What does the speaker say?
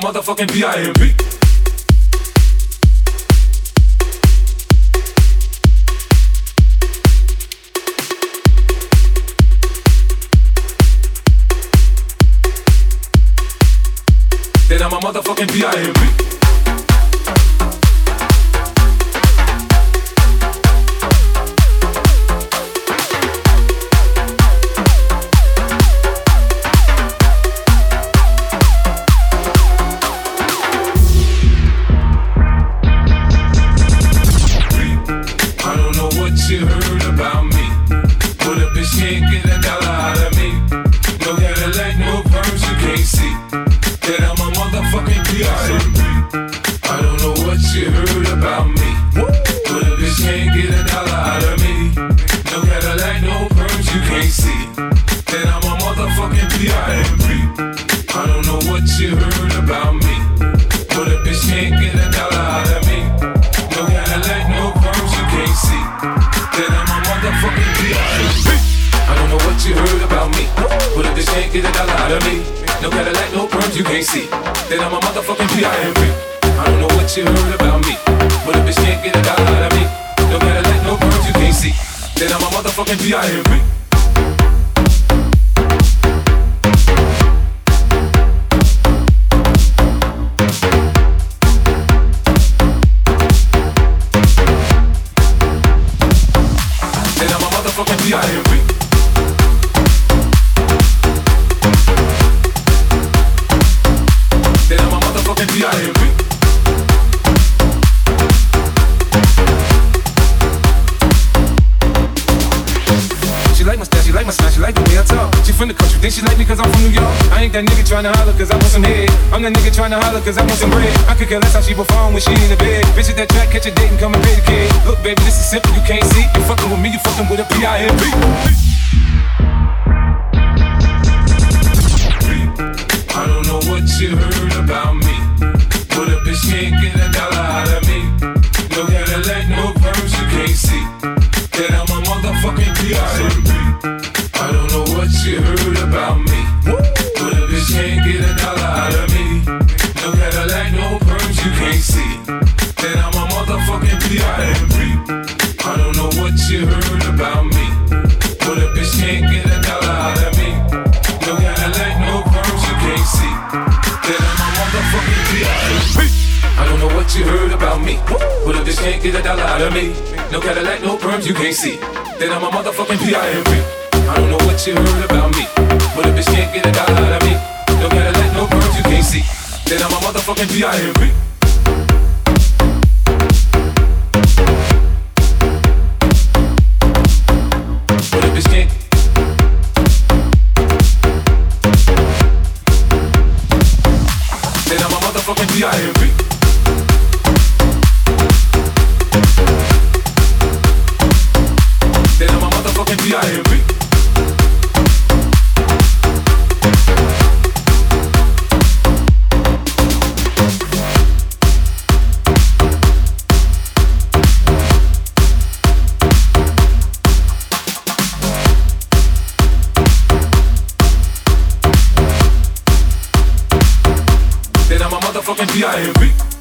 motherfucking PIMP. Then I'm a motherfucking PIMP. You heard about me, but a bitch can't get a dollar out of me. No Cadillac, no perms, you can't see that I'm a motherfucking PIMP. I don't know what you heard about me, but a bitch can't get a dollar out of me. No Cadillac, no perms, you can't see that I'm a motherfucking PIMP. I don't know what you heard about me, but a bitch can't get a dollar out of me. No Cadillac, no perms, you can't see that I'm a motherfucking PIMP. I don't know what you heard about me, but if this can't get a dollar out of me, no Cadillac, no perms, you can't see that I'm a motherfucking PIMP. I don't know what you heard about me, but if this can't get a dollar out of me, no Cadillac, no perms, you can't see that I'm a motherfucking PIMP. Motherfucking PIMP. Then I'm a motherfucking PIMP. She like my style, she like my smile, she like the way I talk. She from the country, think she like me cause I'm from New York. I ain't that nigga tryna holler cause I want some head. I'm that nigga tryna holler cause I want some bread. I could care less how she perform when she in the bed. Bitch at that track, catch a date and come and pay the kid. Look baby, this is simple, you can't see. You fucking with me, you fucking with a PIMP. I don't know what you heard about me, but a bitch can't get a dollar out of me. No Cadillac, no perms, you can't see that I'm a motherfucking PIMP. I don't know what you heard about me, but a bitch can't get a dollar out of me. No Cadillac, no perms, you can't see that I'm a motherfucking PIMP. I don't know what you heard about me, but a bitch can't get a dollar out of me. No Cadillac, no perms, you can't see that I'm a motherfucking PIMP. I don't know what you heard about me, but a bitch can't get a dollar out of me. No Cadillac, no perms, you can't see that I'm a motherfucking PIMP. I don't know what you heard about me, but a bitch can't get a dollar out of me. No Cadillac, no perms, you can't see that I'm a motherfucking PIMP. But a bitch can't. Then I'm a motherfucking PIMP. Then I'm a motherfucking PIMP. Then I'm a motherfucking PIMP.